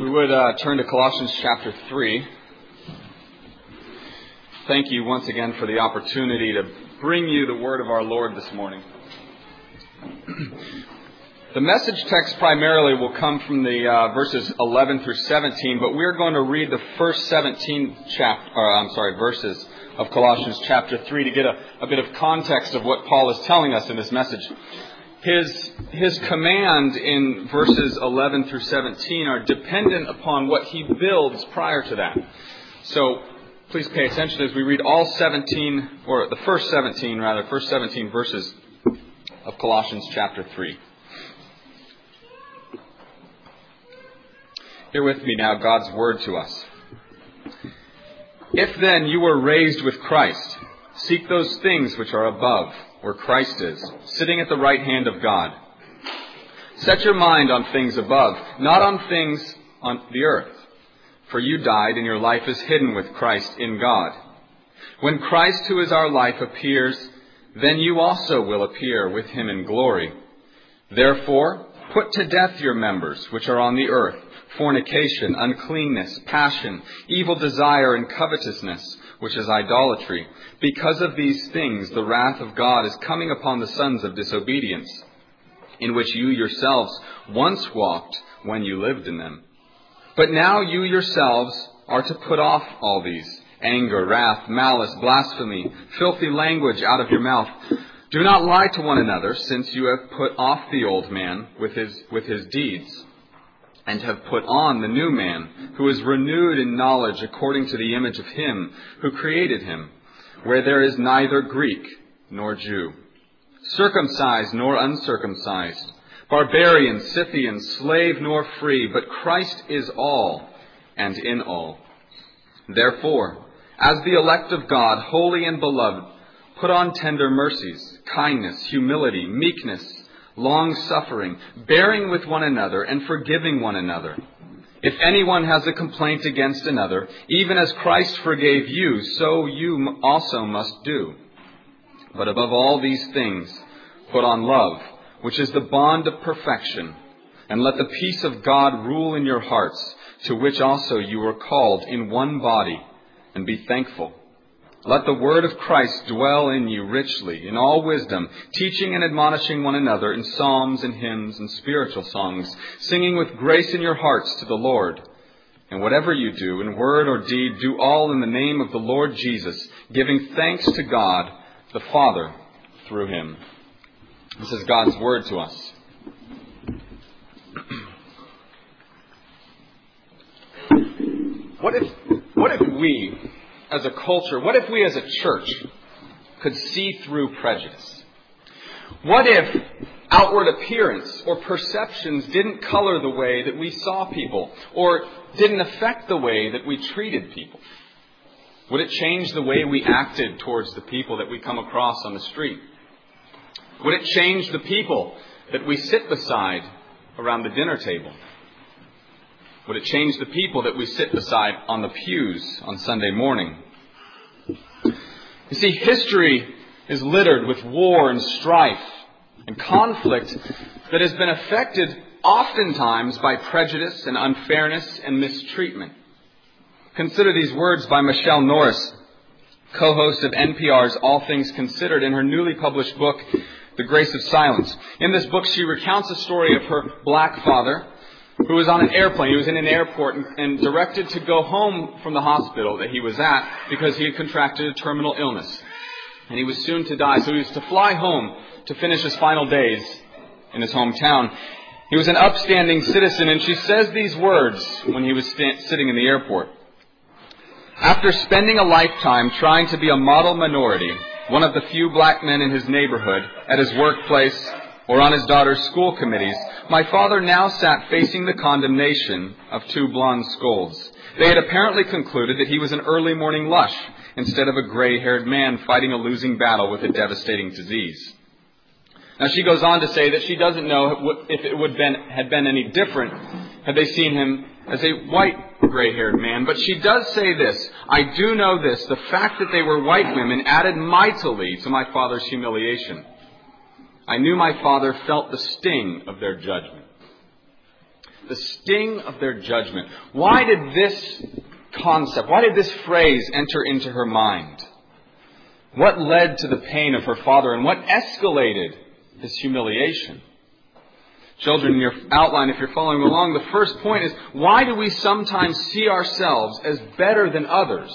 we would turn to Colossians chapter 3. Thank you once again for the opportunity to bring you the word of our Lord this morning. The message text primarily will come from the verses 11 through 17, but we're going to read the first 17 verses of Colossians chapter 3 to get a bit of context of what Paul is telling us in this message. His command in verses 11 through 17 are dependent upon what he builds prior to that. So please pay attention as we read first 17 verses of Colossians chapter 3. Hear with me now God's word to us. If then you were raised with Christ, seek those things which are above, where Christ is, sitting at the right hand of God. Set your mind on things above, not on things on the earth. For you died, and your life is hidden with Christ in God. When Christ, who is our life, appears, then you also will appear with him in glory. Therefore, put to death your members which are on the earth, fornication, uncleanness, passion, evil desire, and covetousness, which is idolatry. Because of these things, the wrath of God is coming upon the sons of disobedience, in which you yourselves once walked when you lived in them. But now you yourselves are to put off all these: anger, wrath, malice, blasphemy, filthy language out of your mouth. Do not lie to one another, since you have put off the old man with his deeds, and have put on the new man, who is renewed in knowledge according to the image of him who created him, where there is neither Greek nor Jew, circumcised nor uncircumcised, barbarian, Scythian, slave nor free, but Christ is all and in all. Therefore, as the elect of God, holy and beloved, put on tender mercies, kindness, humility, meekness, long-suffering, bearing with one another and forgiving one another. If anyone has a complaint against another, even as Christ forgave you, so you also must do. But above all these things, put on love, which is the bond of perfection, and let the peace of God rule in your hearts, to which also you were called in one body, and be thankful. Let the word of Christ dwell in you richly, in all wisdom, teaching and admonishing one another in psalms and hymns and spiritual songs, singing with grace in your hearts to the Lord. And whatever you do, in word or deed, do all in the name of the Lord Jesus, giving thanks to God the Father through him. This is God's word to us. What if we, as a culture, what if we as a church could see through prejudice? What if outward appearance or perceptions didn't color the way that we saw people or didn't affect the way that we treated people? Would it change the way we acted towards the people that we come across on the street? Would it change the people that we sit beside around the dinner table? Would it change the people that we sit beside on the pews on Sunday morning? You see, history is littered with war and strife and conflict that has been affected oftentimes by prejudice and unfairness and mistreatment. Consider these words by Michelle Norris, co-host of NPR's All Things Considered, in her newly published book, The Grace of Silence. In this book, she recounts a story of her black father, who was on an airplane. He was in an airport and directed to go home from the hospital that he was at because he had contracted a terminal illness. And he was soon to die. So he was to fly home to finish his final days in his hometown. He was an upstanding citizen, and she says these words when he was sitting in the airport. After spending a lifetime trying to be a model minority, one of the few black men in his neighborhood, at his workplace, or on his daughter's school committees, my father now sat facing the condemnation of two blonde scolds. They had apparently concluded that he was an early morning lush instead of a gray-haired man fighting a losing battle with a devastating disease. Now, she goes on to say that she doesn't know if it had been any different had they seen him as a white gray-haired man. But she does say this: I do know this, the fact that they were white women added mightily to my father's humiliation. I knew my father felt the sting of their judgment. the sting of their judgment. Why did this concept, why did this phrase enter into her mind? What led to the pain of her father, and what escalated his humiliation? Children, in your outline, if you're following along, the first point is, why do we sometimes see ourselves as better than others?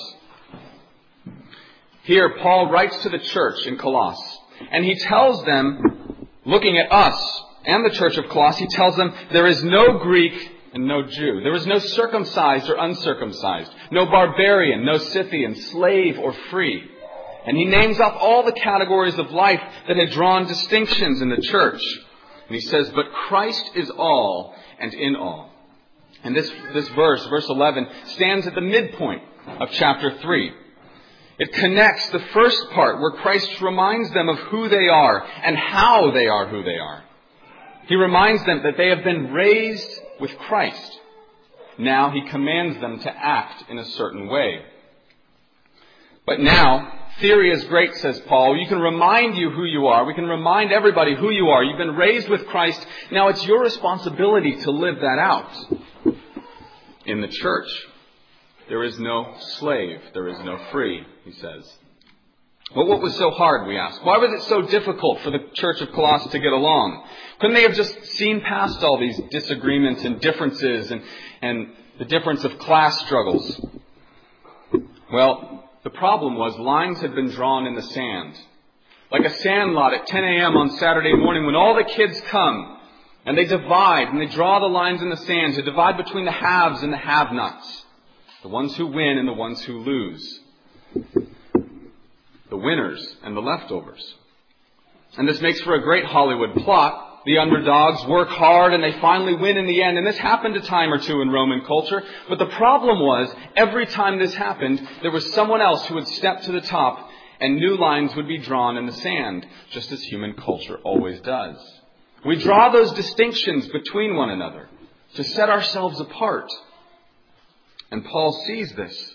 Here, Paul writes to the church in Colossae, and he tells them, looking at us and the church of Colossae, he tells them, there is no Greek and no Jew. There is no circumcised or uncircumcised, no barbarian, no Scythian, slave or free. And he names off all the categories of life that had drawn distinctions in the church. And he says, but Christ is all and in all. And this verse, verse 11, stands at the midpoint of chapter 3. It connects the first part where Christ reminds them of who they are and how they are who they are. He reminds them that they have been raised with Christ. Now he commands them to act in a certain way. But now, theory is great, says Paul. You can remind you who you are. We can remind everybody who you are. You've been raised with Christ. Now it's your responsibility to live that out. In the church, there is no slave. There is no free, he says. But what was so hard, we ask? Why was it so difficult for the church of Colossae to get along? Couldn't they have just seen past all these disagreements and differences and the difference of class struggles? Well, the problem was lines had been drawn in the sand. Like a sand lot at 10 a.m. on Saturday morning when all the kids come and they divide and they draw the lines in the sand to divide between the haves and the have-nots. The ones who win and the ones who lose. The winners and the leftovers. And this makes for a great Hollywood plot. The underdogs work hard and they finally win in the end. And this happened a time or two in Roman culture. But the problem was, every time this happened, there was someone else who would step to the top and new lines would be drawn in the sand, just as human culture always does. We draw those distinctions between one another to set ourselves apart. And Paul sees this.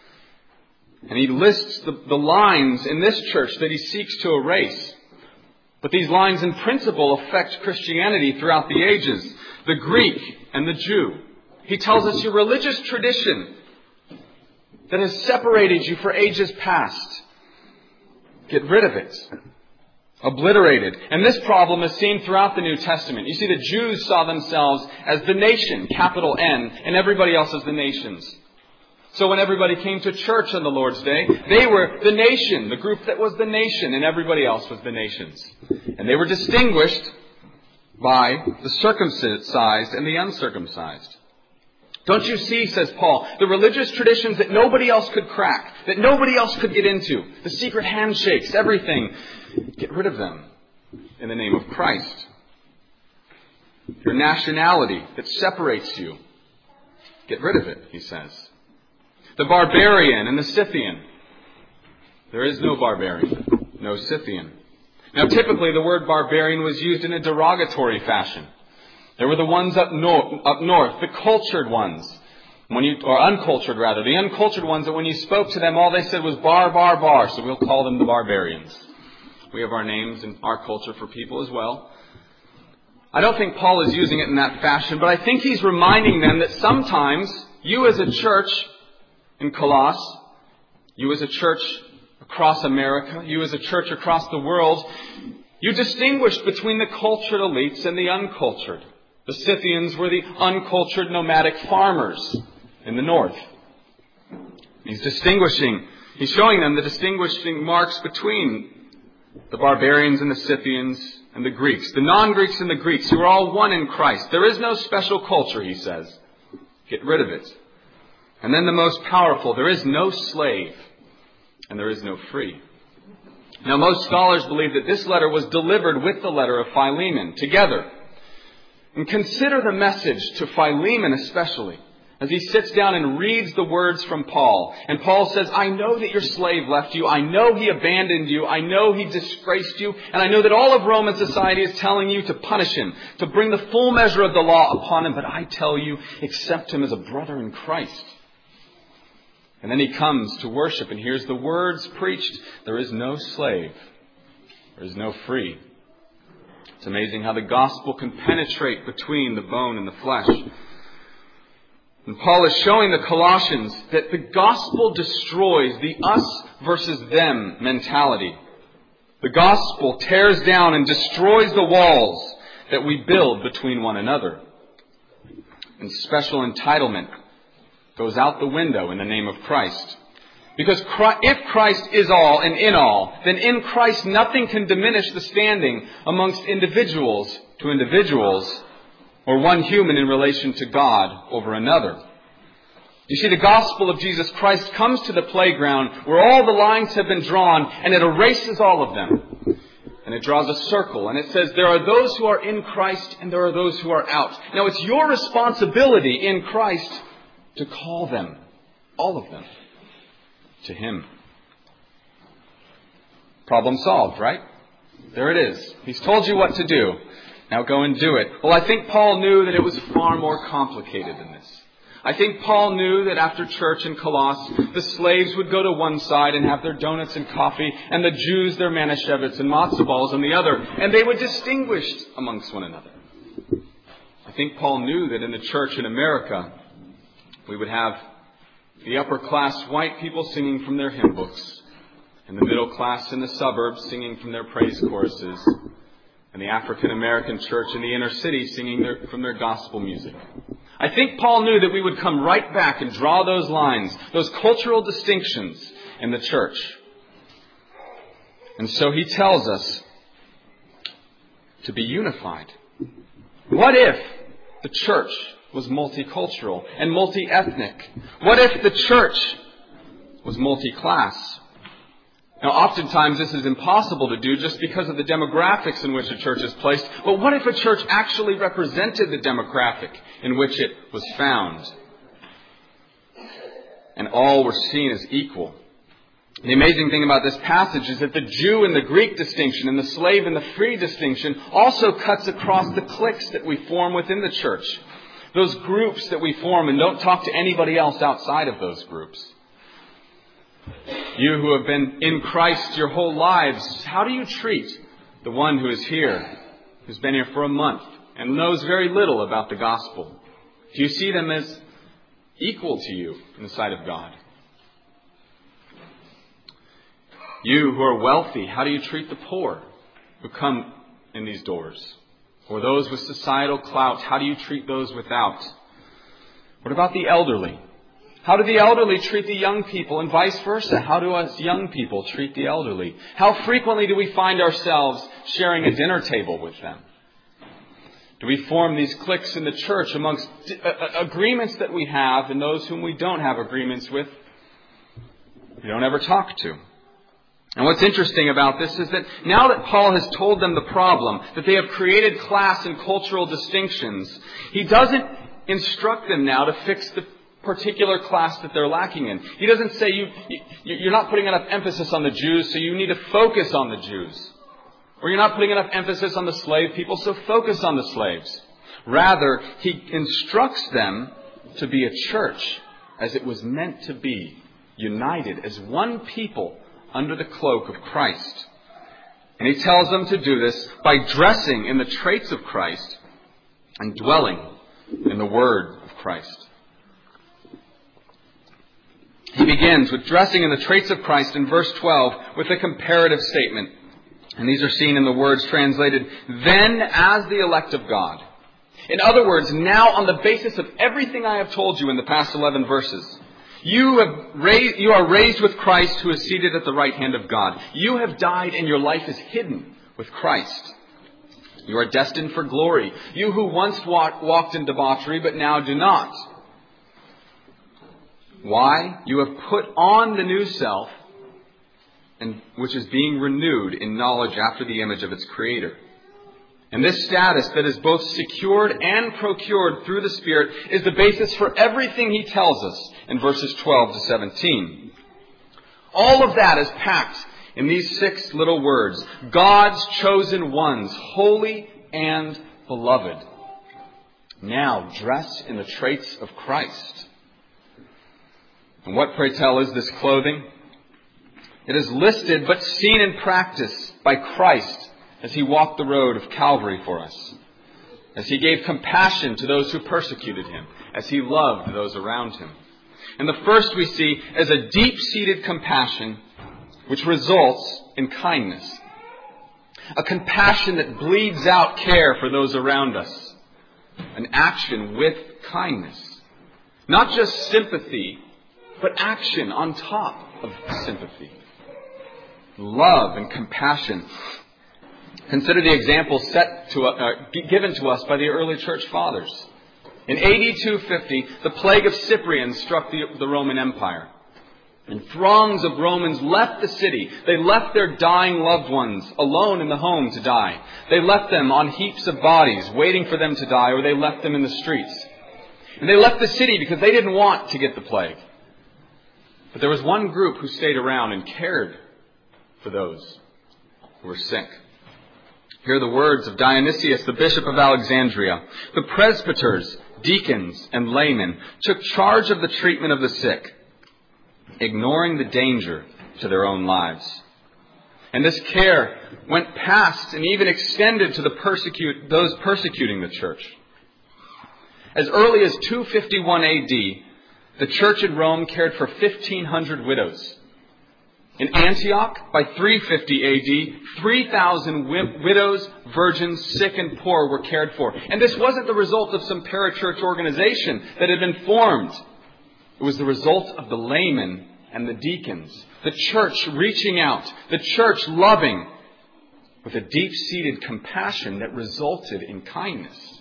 And he lists the lines in this church that he seeks to erase. But these lines in principle affect Christianity throughout the ages. The Greek and the Jew. He tells us your religious tradition that has separated you for ages past. Get rid of it. Obliterated. And this problem is seen throughout the New Testament. You see, the Jews saw themselves as the nation, capital N, and everybody else as the nations. So when everybody came to church on the Lord's Day, they were the nation, the group that was the nation, and everybody else was the nations. And they were distinguished by the circumcised and the uncircumcised. Don't you see, says Paul, the religious traditions that nobody else could crack, that nobody else could get into, the secret handshakes, everything. Get rid of them in the name of Christ. Your nationality that separates you. Get rid of it, he says. The barbarian and the Scythian. There is no barbarian, no Scythian. Now, typically the word barbarian was used in a derogatory fashion. There were the ones up north, the cultured ones, or uncultured rather, the uncultured ones that when you spoke to them, all they said was bar, bar, bar. So we'll call them the barbarians. We have our names in our culture for people as well. I don't think Paul is using it in that fashion, but I think he's reminding them that sometimes you as a church in Colossae, you as a church across America, you as a church across the world, you distinguished between the cultured elites and the uncultured. The Scythians were the uncultured nomadic farmers in the north. He's showing them the distinguishing marks between the barbarians and the Scythians and the Greeks. The non-Greeks and the Greeks, who are all one in Christ. There is no special culture, he says. Get rid of it. And then the most powerful, there is no slave and there is no free. Now, most scholars believe that this letter was delivered with the letter of Philemon together. And consider the message to Philemon especially, as he sits down and reads the words from Paul. And Paul says, I know that your slave left you. I know he abandoned you. I know he disgraced you. And I know that all of Roman society is telling you to punish him, to bring the full measure of the law upon him. But I tell you, accept him as a brother in Christ. And then he comes to worship and hears the words preached. There is no slave. There is no free. It's amazing how the gospel can penetrate between the bone and the flesh. And Paul is showing the Colossians that the gospel destroys the us versus them mentality. The gospel tears down and destroys the walls that we build between one another. And special entitlement goes out the window in the name of Christ. Because if Christ is all and in all, then in Christ nothing can diminish the standing amongst individuals to individuals, or one human in relation to God over another. You see, the gospel of Jesus Christ comes to the playground where all the lines have been drawn, and it erases all of them. And it draws a circle, and it says there are those who are in Christ and there are those who are out. Now it's your responsibility in Christ to call them, all of them, to Him. Problem solved, right? There it is. He's told you what to do. Now go and do it. Well, I think Paul knew that it was far more complicated than this. I think Paul knew that after church in Colossae, the slaves would go to one side and have their donuts and coffee, and the Jews their manischewitz and matzo balls on the other, and they were distinguished amongst one another. I think Paul knew that in the church in America, we would have the upper class white people singing from their hymn books, and the middle class in the suburbs singing from their praise choruses, and the African American church in the inner city singing from their gospel music. I think Paul knew that we would come right back and draw those lines, those cultural distinctions in the church. And so he tells us to be unified. What if the church was multicultural and multi-ethnic? What if the church was multi-class? Now, oftentimes this is impossible to do just because of the demographics in which a church is placed. But what if a church actually represented the demographic in which it was found? And all were seen as equal. The amazing thing about this passage is that the Jew and the Greek distinction and the slave and the free distinction also cuts across the cliques that we form within the church. Those groups that we form and don't talk to anybody else outside of those groups. You who have been in Christ your whole lives, how do you treat the one who is here, who's been here for a month and knows very little about the gospel? Do you see them as equal to you in the sight of God? You who are wealthy, how do you treat the poor who come in these doors? Or those with societal clout, how do you treat those without? What about the elderly? How do the elderly treat the young people and vice versa? How do us young people treat the elderly? How frequently do we find ourselves sharing a dinner table with them? Do we form these cliques in the church amongst agreements that we have and those whom we don't have agreements with, we don't ever talk to? And what's interesting about this is that now that Paul has told them the problem, that they have created class and cultural distinctions, he doesn't instruct them now to fix the particular class that they're lacking in. He doesn't say you're not putting enough emphasis on the Jews, so you need to focus on the Jews. Or you're not putting enough emphasis on the slave people, so focus on the slaves. Rather, he instructs them to be a church as it was meant to be, united as one people under the cloak of Christ. And he tells them to do this by dressing in the traits of Christ and dwelling in the Word of Christ. He begins with dressing in the traits of Christ in verse 12 with a comparative statement. And these are seen in the words translated, then as the elect of God. In other words, now on the basis of everything I have told you in the past 11 verses, you are raised with Christ who is seated at the right hand of God. You have died and your life is hidden with Christ. You are destined for glory. You who once walked in debauchery but now do not. Why? You have put on the new self, and which is being renewed in knowledge after the image of its Creator. And this status that is both secured and procured through the Spirit is the basis for everything he tells us in verses 12 to 17. All of that is packed in these 6 little words. God's chosen ones, holy and beloved. Now dress in the traits of Christ. And what, pray tell, is this clothing? It is listed but seen in practice by Christ as he walked the road of Calvary for us. as he gave compassion to those who persecuted him, as he loved those around him. And the first we see is a deep-seated compassion which results in kindness. A compassion that bleeds out care for those around us. An action with kindness. Not just sympathy, but action on top of sympathy. Love and compassion. Consider the example given to us by the early church fathers. In AD 250, the plague of Cyprian struck the Roman Empire. And throngs of Romans left the city. They left their dying loved ones alone in the home to die. They left them on heaps of bodies, waiting for them to die, or they left them in the streets. And they left the city because they didn't want to get the plague. But there was one group who stayed around and cared for those who were sick. Hear the words of Dionysius, the bishop of Alexandria. The presbyters, deacons, and laymen took charge of the treatment of the sick, ignoring the danger to their own lives. And this care went past and even extended to those persecuting the church. As early as 251 AD, the church in Rome cared for 1,500 widows. In Antioch, by 350 AD, 3,000 widows, virgins, sick and poor were cared for. And this wasn't the result of some parachurch organization that had been formed. It was the result of the laymen and the deacons, the church reaching out, the church loving, with a deep-seated compassion that resulted in kindness.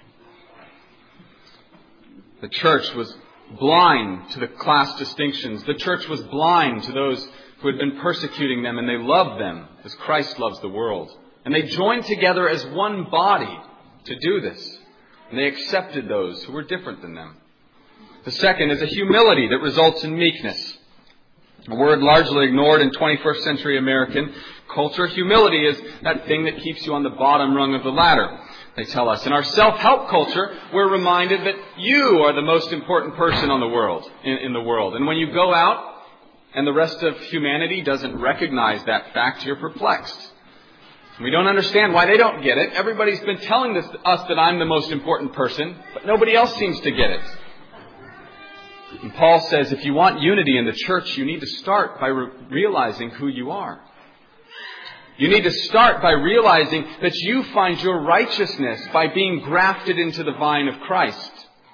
The church was blind to the class distinctions. The church was blind to those who had been persecuting them, and they loved them as Christ loves the world. And they joined together as one body to do this. And they accepted those who were different than them. The second is a humility that results in meekness. A word largely ignored in 21st century American culture. Humility is that thing that keeps you on the bottom rung of the ladder, they tell us. In our self-help culture, we're reminded that you are the most important person in the world. And when you go out and the rest of humanity doesn't recognize that fact, you're perplexed. We don't understand why they don't get it. Everybody's been telling us that I'm the most important person, but nobody else seems to get it. And Paul says if you want unity in the church, you need to start by realizing who you are. You need to start by realizing that you find your righteousness by being grafted into the vine of Christ.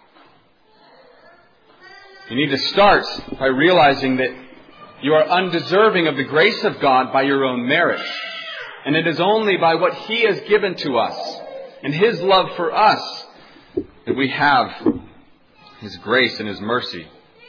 You need to start by realizing that you are undeserving of the grace of God by your own merit. And it is only by what He has given to us and His love for us that we have His grace and His mercy.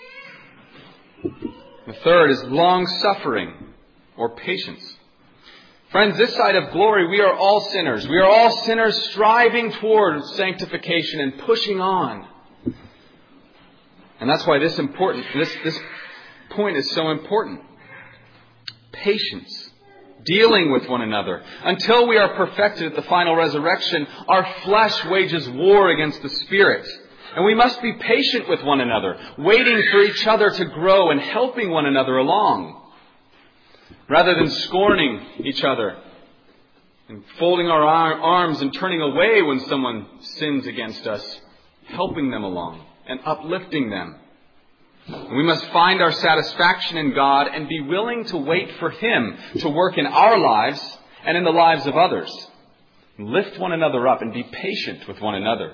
The third is long-suffering or patience. Friends, this side of glory, we are all sinners. We are all sinners striving towards sanctification and pushing on. And that's why this point is so important. Patience. Dealing with one another. Until we are perfected at the final resurrection, our flesh wages war against the Spirit. And we must be patient with one another, waiting for each other to grow and helping one another along. Rather than scorning each other and folding our arms and turning away when someone sins against us, helping them along and uplifting them. We must find our satisfaction in God and be willing to wait for Him to work in our lives and in the lives of others. Lift one another up and be patient with one another.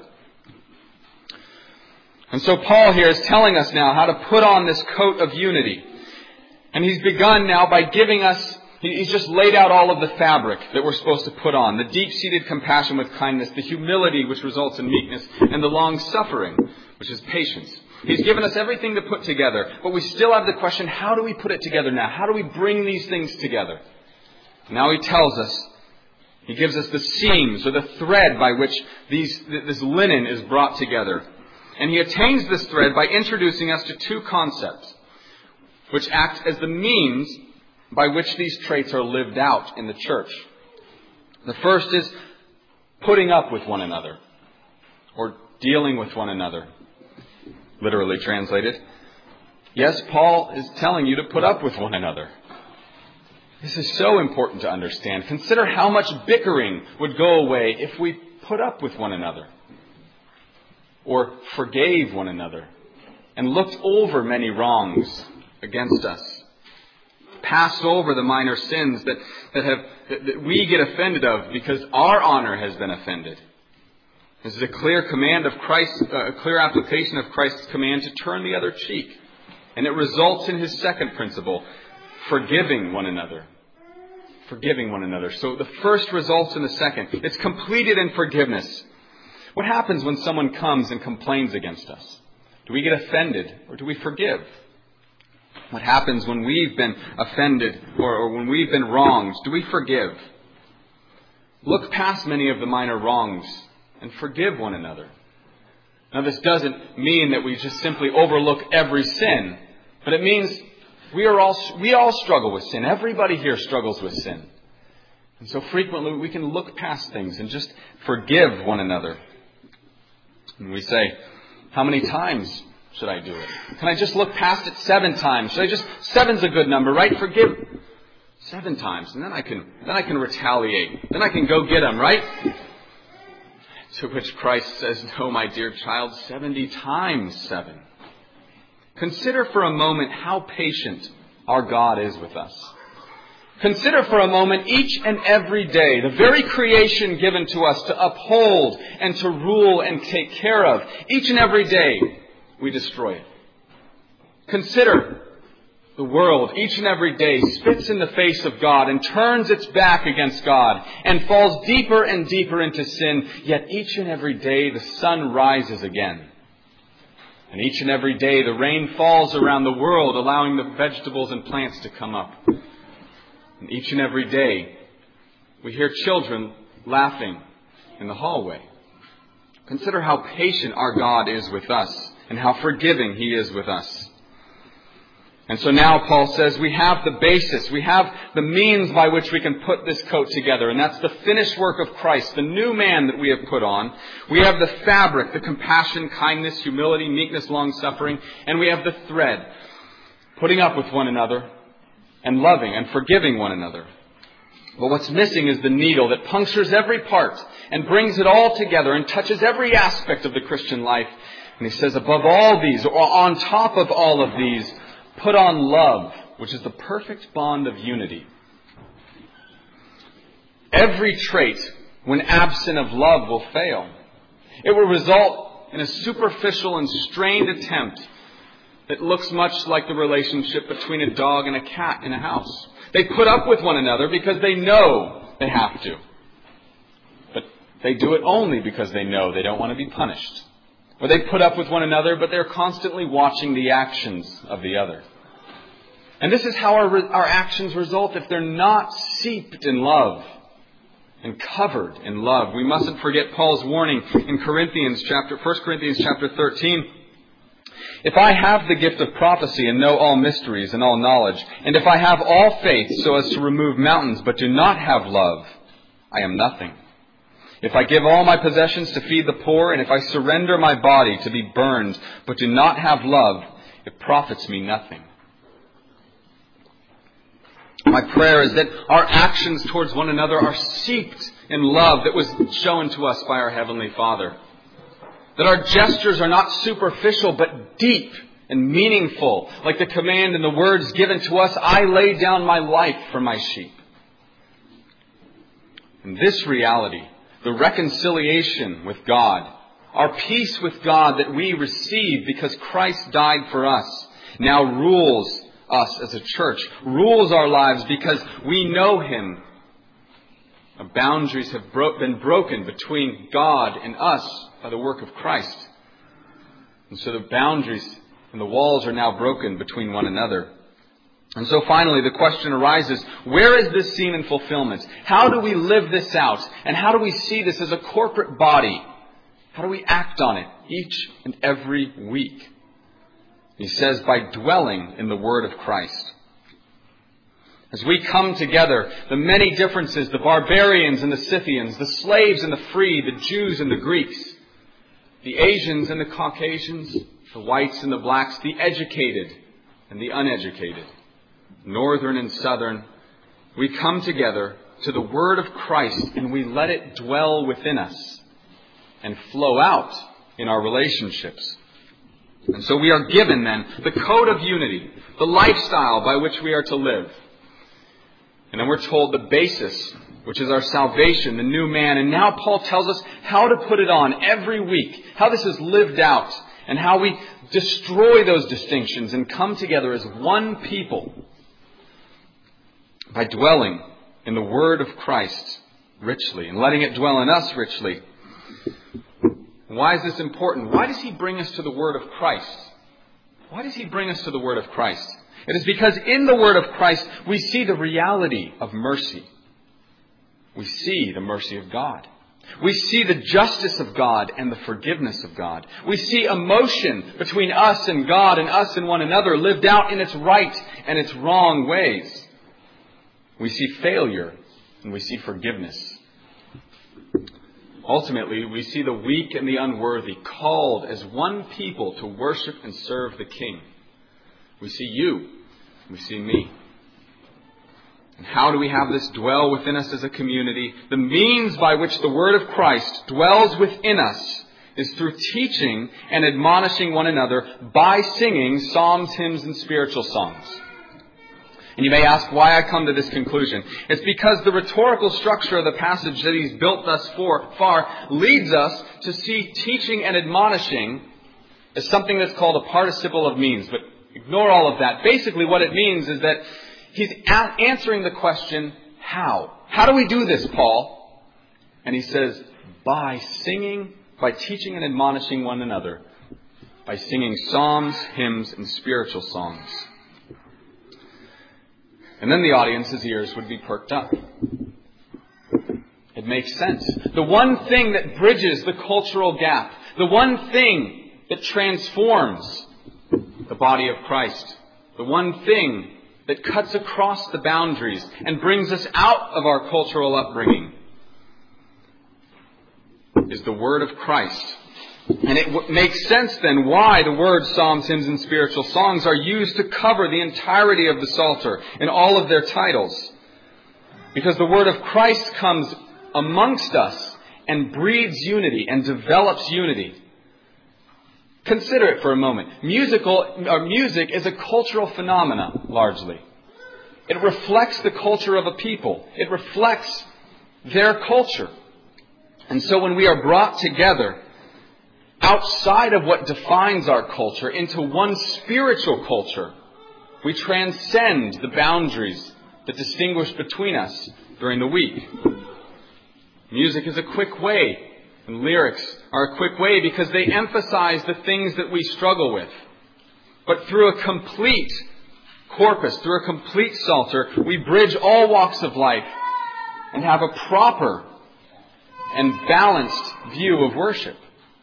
And so Paul here is telling us now how to put on this coat of unity. And he's begun now by giving us, he's just laid out all of the fabric that we're supposed to put on. The deep-seated compassion with kindness, the humility which results in meekness, and the long-suffering, which is patience. He's given us everything to put together, but we still have the question, how do we put it together now? How do we bring these things together? Now he tells us, he gives us the seams or the thread by which this linen is brought together. And he attains this thread by introducing us to two concepts, which act as the means by which these traits are lived out in the church. The first is putting up with one another, or dealing with one another, literally translated. Yes, Paul is telling you to put up with one another. This is so important to understand. Consider how much bickering would go away if we put up with one another, or forgave one another, and looked over many wrongs against us, passed over the minor sins that we get offended of because our honor has been offended. This is a clear command of Christ, a clear application of Christ's command to turn the other cheek. And it results in his second principle, forgiving one another. Forgiving one another. So the first results in the second. It's completed in forgiveness. What happens when someone comes and complains against us? Do we get offended or do we forgive? What happens when we've been offended or when we've been wronged? Do we forgive? Look past many of the minor wrongs and forgive one another. Now, this doesn't mean that we just simply overlook every sin, but it means we all struggle with sin. Everybody here struggles with sin. And so frequently we can look past things and just forgive one another. And we say, how many times should I do it? Can I just look past it 7 times? Seven's a good number, right? Forgive 7 times, and then I can retaliate. Then I can go get them, right? To which Christ says, no, my dear child, 70 times 7. Consider for a moment how patient our God is with us. Consider for a moment each and every day, the very creation given to us to uphold and to rule and take care of. Each and every day, we destroy it. Consider the world each and every day spits in the face of God and turns its back against God and falls deeper and deeper into sin. Yet each and every day the sun rises again. And each and every day the rain falls around the world, allowing the vegetables and plants to come up. And each and every day we hear children laughing in the hallway. Consider how patient our God is with us and how forgiving He is with us. And so now Paul says we have the basis, we have the means by which we can put this coat together. And that's the finished work of Christ, the new man that we have put on. We have the fabric, the compassion, kindness, humility, meekness, long-suffering. And we have the thread, putting up with one another and loving and forgiving one another. But what's missing is the needle that punctures every part and brings it all together and touches every aspect of the Christian life. And he says, above all these, or on top of all of these, put on love, which is the perfect bond of unity. Every trait, when absent of love, will fail. It will result in a superficial and strained attempt that looks much like the relationship between a dog and a cat in a house. They put up with one another because they know they have to. But they do it only because they know they don't want to be punished. Or they put up with one another, but they're constantly watching the actions of the other. And this is how our actions result if they're not seeped in love and covered in love. We mustn't forget Paul's warning in 1 Corinthians chapter 13. If I have the gift of prophecy and know all mysteries and all knowledge, and if I have all faith so as to remove mountains but do not have love, I am nothing. If I give all my possessions to feed the poor, and if I surrender my body to be burned but do not have love, it profits me nothing. My prayer is that our actions towards one another are seeped in love that was shown to us by our Heavenly Father. That our gestures are not superficial but deep and meaningful, like the command and the words given to us, I lay down my life for my sheep. And this reality, the reconciliation with God, our peace with God that we receive because Christ died for us, now rules us as a church, rules our lives because we know Him. The boundaries have been broken between God and us by the work of Christ. And so the boundaries and the walls are now broken between one another. And so finally the question arises, where is this seen in fulfillment? How do we live this out? And how do we see this as a corporate body? How do we act on it each and every week? He says, by dwelling in the Word of Christ. As we come together, the many differences, the barbarians and the Scythians, the slaves and the free, the Jews and the Greeks, the Asians and the Caucasians, the whites and the blacks, the educated and the uneducated, northern and southern, we come together to the Word of Christ and we let it dwell within us and flow out in our relationships. And so we are given then the code of unity, the lifestyle by which we are to live. And then we're told the basis, which is our salvation, the new man. And now Paul tells us how to put it on every week, how this is lived out, and how we destroy those distinctions and come together as one people by dwelling in the Word of Christ richly and letting it dwell in us richly. Why is this important? Why does he bring us to the Word of Christ? Why does he bring us to the Word of Christ? It is because in the Word of Christ we see the reality of mercy. We see the mercy of God. We see the justice of God and the forgiveness of God. We see emotion between us and God and us and one another lived out in its right and its wrong ways. We see failure and we see forgiveness. Ultimately, we see the weak and the unworthy called as one people to worship and serve the King. We see you. We see me. And how do we have this dwell within us as a community? The means by which the Word of Christ dwells within us is through teaching and admonishing one another by singing psalms, hymns, and spiritual songs. And you may ask why I come to this conclusion. It's because the rhetorical structure of the passage that he's built thus far leads us to see teaching and admonishing as something that's called a participle of means. But ignore all of that. Basically what it means is that he's answering the question, how? How do we do this, Paul? And he says, by singing, by teaching and admonishing one another, by singing psalms, hymns, and spiritual songs. And then the audience's ears would be perked up. It makes sense. The one thing that bridges the cultural gap, the one thing that transforms the body of Christ, the one thing that cuts across the boundaries and brings us out of our cultural upbringing is the Word of Christ. And it makes sense then why the words psalms, hymns, and spiritual songs are used to cover the entirety of the Psalter in all of their titles. Because the Word of Christ comes amongst us and breeds unity and develops unity. Consider it for a moment. Music is a cultural phenomenon, largely. It reflects the culture of a people. It reflects their culture. And so when we are brought together outside of what defines our culture into one spiritual culture, we transcend the boundaries that distinguish between us during the week. Music is a quick way, and lyrics are a quick way because they emphasize the things that we struggle with. But through a complete corpus, through a complete psalter, we bridge all walks of life and have a proper and balanced view of worship.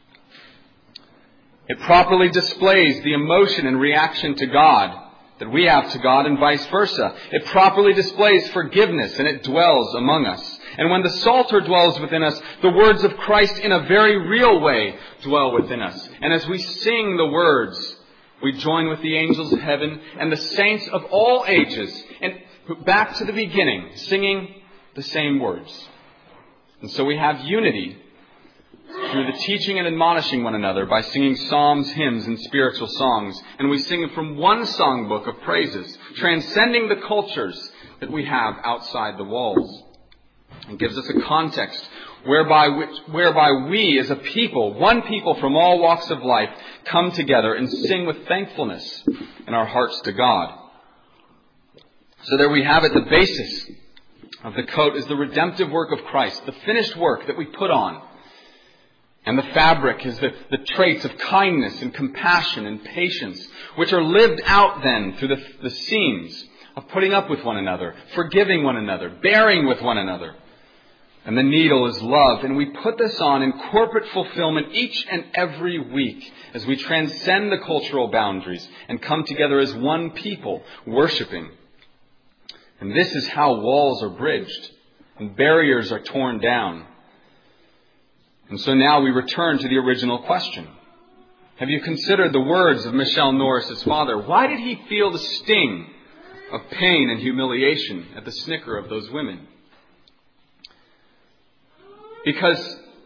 It properly displays the emotion and reaction to God that we have to God and vice versa. It properly displays forgiveness and it dwells among us. And when the Psalter dwells within us, the words of Christ in a very real way dwell within us. And as we sing the words, we join with the angels of heaven and the saints of all ages and back to the beginning, singing the same words. And so we have unity through the teaching and admonishing one another by singing psalms, hymns, and spiritual songs. And we sing from one songbook of praises, transcending the cultures that we have outside the walls. It gives us a context whereby we as a people, one people from all walks of life, come together and sing with thankfulness in our hearts to God. So there we have it. The basis of the coat is the redemptive work of Christ, the finished work that we put on. And the fabric is the traits of kindness and compassion and patience, which are lived out then through the seams of putting up with one another, forgiving one another, bearing with one another. And the needle is love. And we put this on in corporate fulfillment each and every week as we transcend the cultural boundaries and come together as one people, worshiping. And this is how walls are bridged and barriers are torn down. And so now we return to the original question. Have you considered the words of Michelle Norris's father? Why did he feel the sting of pain and humiliation at the snicker of those women? Because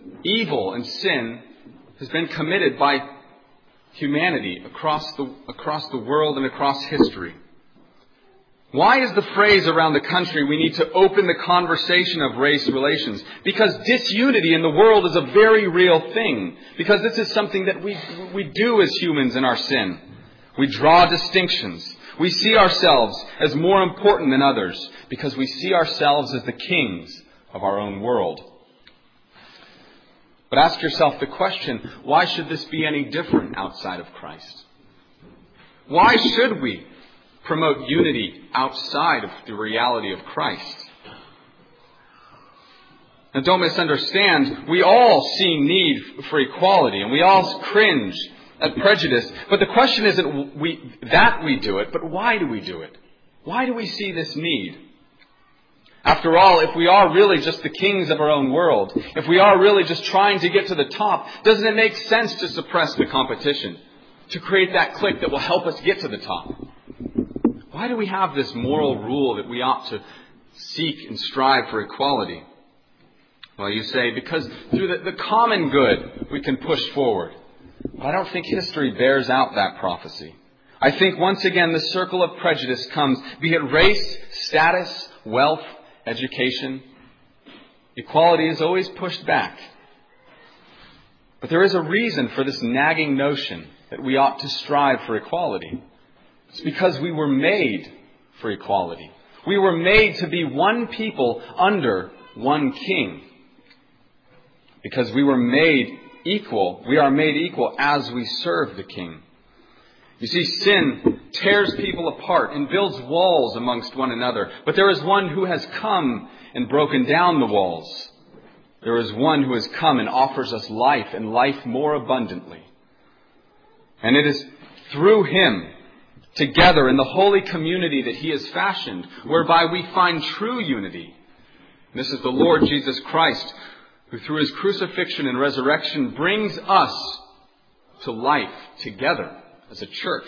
evil and sin has been committed by humanity across the world and across history. Why is the phrase around the country, we need to open the conversation of race relations? Because disunity in the world is a very real thing. Because this is something that we do as humans in our sin. We draw distinctions. We see ourselves as more important than others because we see ourselves as the kings of our own world. But ask yourself the question, why should this be any different outside of Christ? Why should we promote unity outside of the reality of Christ? Now don't misunderstand, we all see need for equality and we all cringe at prejudice. But the question isn't that we do it, but why do we do it? Why do we see this need? After all, if we are really just the kings of our own world, if we are really just trying to get to the top, doesn't it make sense to suppress the competition? To create that clique that will help us get to the top? Why do we have this moral rule that we ought to seek and strive for equality? Well, you say, because through the common good we can push forward. But I don't think history bears out that prophecy. I think once again the circle of prejudice comes, be it race, status, wealth, education. Equality is always pushed back. But there is a reason for this nagging notion that we ought to strive for equality. It's because we were made for equality. We were made to be one people under one king. Because we were made equal. We are made equal as we serve the king. You see, sin tears people apart and builds walls amongst one another. But there is one who has come and broken down the walls. There is one who has come and offers us life and life more abundantly. And it is through Him, together in the holy community that He has fashioned, whereby we find true unity. And this is the Lord Jesus Christ, who through His crucifixion and resurrection brings us to life together as a church.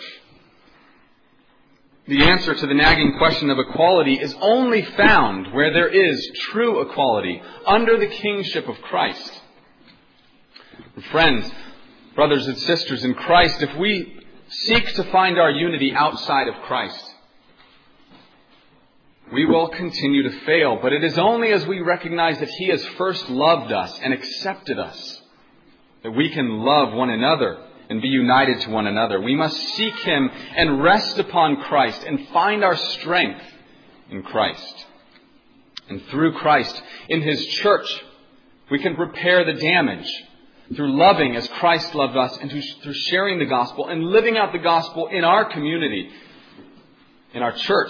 The answer to the nagging question of equality is only found where there is true equality under the kingship of Christ. Friends, brothers and sisters in Christ, if we seek to find our unity outside of Christ, we will continue to fail. But it is only as we recognize that He has first loved us and accepted us that we can love one another and be united to one another. We must seek Him and rest upon Christ and find our strength in Christ. And through Christ, in His church, we can repair the damage through loving as Christ loved us and through sharing the gospel and living out the gospel in our community, in our church,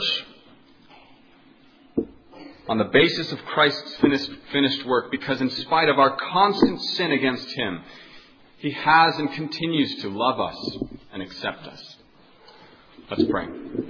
on the basis of Christ's finished work, because in spite of our constant sin against Him, He has and continues to love us and accept us. Let's pray.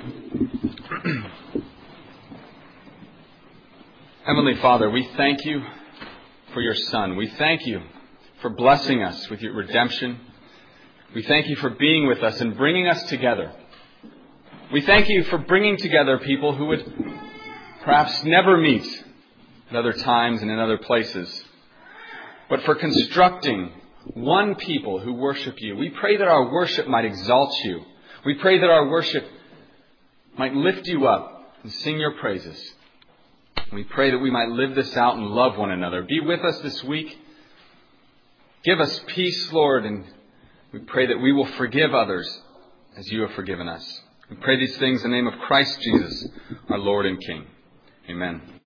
Heavenly Father, we thank You for Your Son. We thank You for blessing us with Your redemption. We thank You for being with us and bringing us together. We thank You for bringing together people who would perhaps never meet at other times and in other places, but for constructing one people who worship You. We pray that our worship might exalt You. We pray that our worship might lift You up and sing Your praises. We pray that we might live this out and love one another. Be with us this week. Give us peace, Lord, and we pray that we will forgive others as You have forgiven us. We pray these things in the name of Christ Jesus, our Lord and King. Amen.